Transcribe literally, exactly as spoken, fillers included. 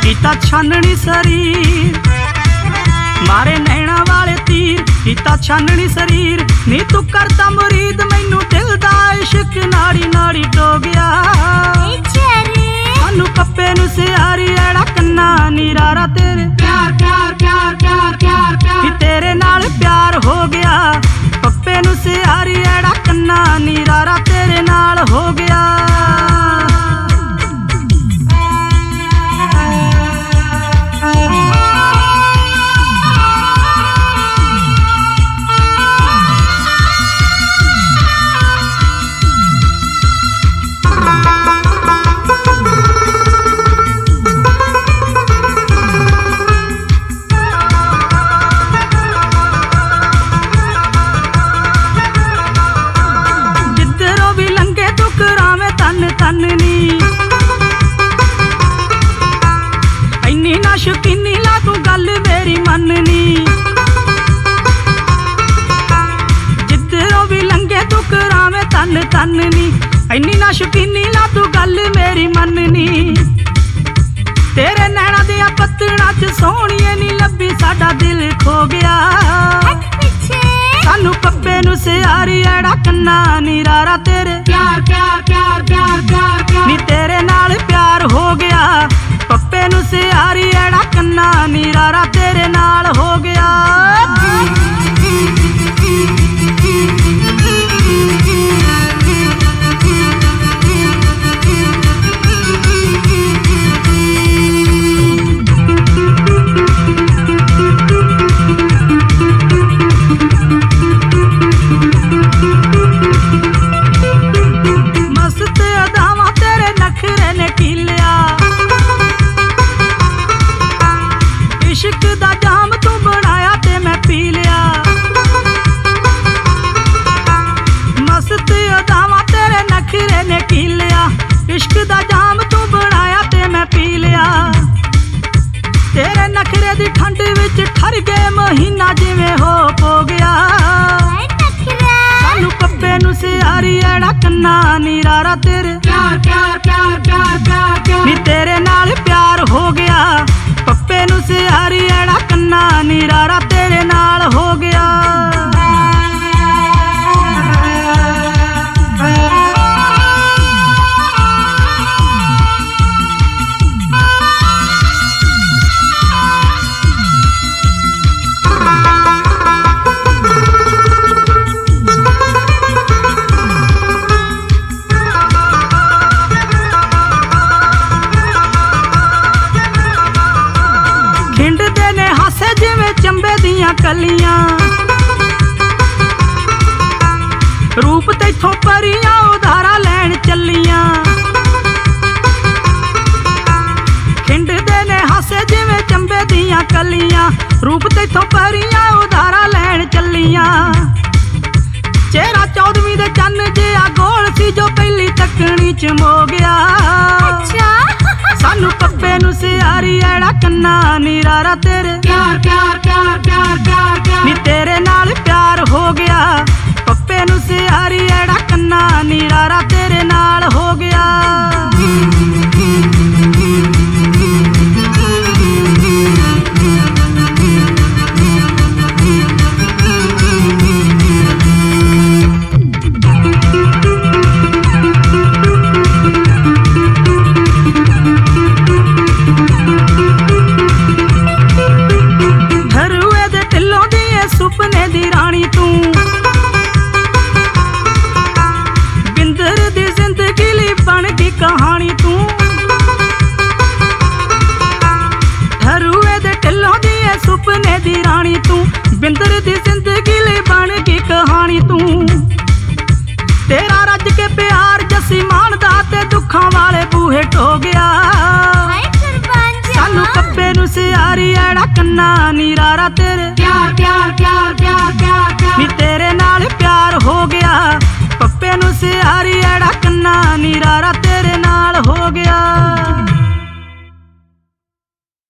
कीता छाननी शरीर मारे नैना वाले तीर, कीता छाननी शरीर नी तू करदा मुरीद मैनू दिल दा इश्क नाड़ी नाड़ी टो गया। सानू पप्पे नू सियारी एड़ा कन्ना नीरारा तेरे प्यार प्यार प्यार प्यार प्यार प्यार तेरे नाल प्यार हो गया। पप्पे नू सियारी एड़ा कन्ना नीरारा तेरे नाल हो गया। इन्नी ना शौकीनी ला तू गल मेरी मननी, जिधरों भी लंघे तू करावे तन तननी। इन्नी ना शौकीनी ला तू गल मेरी मननी, तेरे नैना दिया पत्तना च सोहणिए नी लभी साडा दिल खो गया। सानू पप्पे नू सियारी एड़ा कन्ना नीरारा तेरे प्यार प्यार प्यार प्यार प्यार प्यार नी तेरे नाल प्यार हो गया। पप्पे नू सियारी एड़ा कन्ना नीरारा तेरे नाल हो गया। मस्त अदावां तेरे नखरे ने कीलिया, इश्क दा जाम तू बनाया ते मैं पी लिया। मस्त अदावां तेरे नखरे ने कीलिया, इश्क दा जाम तू बनाया ते मैं पी लिया। तेरे नखरे दी ठंड विच ठर गए महीना जिवें हो पो गया। सानू पप्पे नू सियारी एड़ा कन्ना नीरारा तेरे प्यार प्यार प्यार प्यार प्यार प्यार नी तेरे नाल प्यार हो गया। पप्पे नू सियारी एड़ा कन्ना नीरारा तेरे नाल हो गया। खिंडदे ने हासे जिवें चंबे दियां कलियां, रूप तैथों परियां उधारा लैण चलियां। खिंडदे ने हासे जिवें चंबे दियां कलियां, रूप तैथों परियां उधारा लैण चलियां। चेहरा चौदवीं दे चन्न जिहा गोल सी जो पहली तकनी च मो गया। सानू पप्पे नू सियारी एड़ा कन्ना नीरारा तेरे प्यार प्यार प्यार प्यार प्यार प्यार नी तेरे नाल प्यार हो गया। पप्पे नू सियारी एड़ा कन्ना नीरारा तेरे नाल हो गया। सुपने दी रानी तू, बिंदर दी जिंदगी ली बन गई कहानी तू। ठरुए दे ढिल्लों दी सुपने दी रानी तू, बिंदर दी जिंदगी ली बन गई कहानी तू। तेरा रज के प्यार जसी मानदा ते दुखां वाले बूहे टो गया। सानू पप्पे नू सियारी एड़ा कन्ना नीरारा तेरे प्यार प्यार प्यार प्यार प्यार नी तेरे